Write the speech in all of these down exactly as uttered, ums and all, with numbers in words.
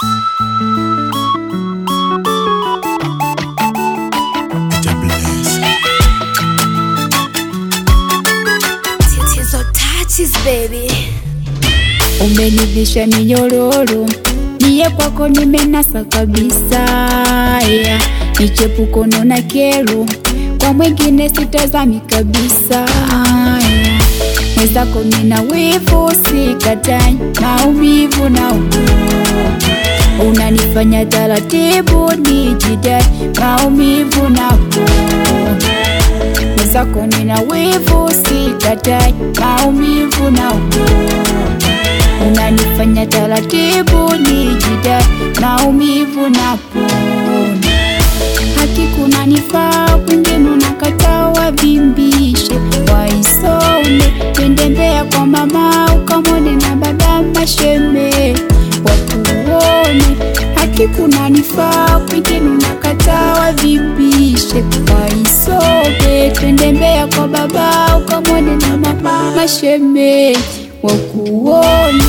Baby, umenivisha minyororo, niye kwako nimenasa kabisa, yeah. Nichepuko na kero, kwa mwingine sitazami kabisa, yeah. Mwezako nina wivu, sikatai, maumivu na ukoo. Unanifanya taratibu, nijidai, maumivu na ukoo. Mwezako nina wivu, sikatai, maumivu na ukoo. Unanifanya taratibu, nijidai, maumivu na ukoo. Haki kuna nifaa, kwingine unakataa wavimbishe. Waisone, twende Mbeya kwa mama, ukamwone na baba masheme wakuone. Haki kuna nifaa, kwingine unakataa wavimbishe. Waisone, twende Mbeya kwa baba, ukamwone na mama masheme wakuone.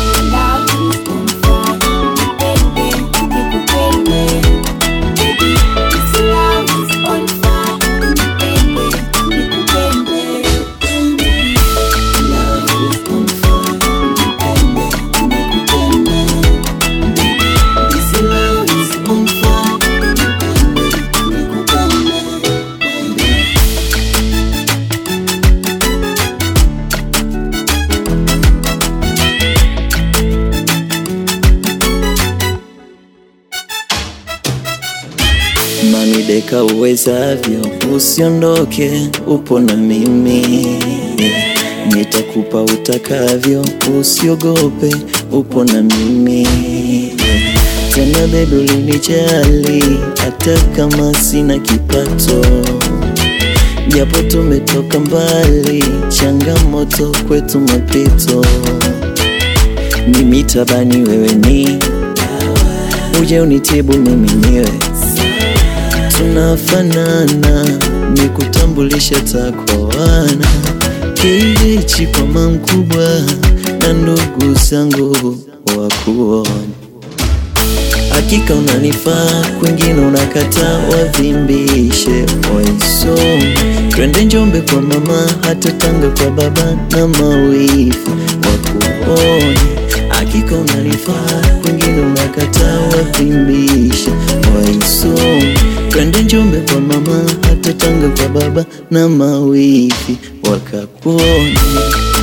Mami deka uwezavyo, usiondoke, upo na mimi, yeah. Nitakupa utakavyo, usiogope, upo na mimi, yeah. Tena baby ulinijali, hata kama sina kipato, japo tumetoka mbali, changamoto kwetu mapito. Mimi tabani wewe ni uje unitibu mimi niwe, tunafanana, nikutambulisha takwana. Kijichi kwa mamkubwa na ndugu zangu wakuona. Hakika unanifaa, kwingine unakataa wavimbishe. Waisome, twende Njombe kwa mama, hata Tanga kwa baba na mawifi wakuone. Hakika unanifaa, kwingine unakataa wavimbishe. Waisome, twende Njombe kwa mama, hata Tanga kwa baba na mawifi wakakuone.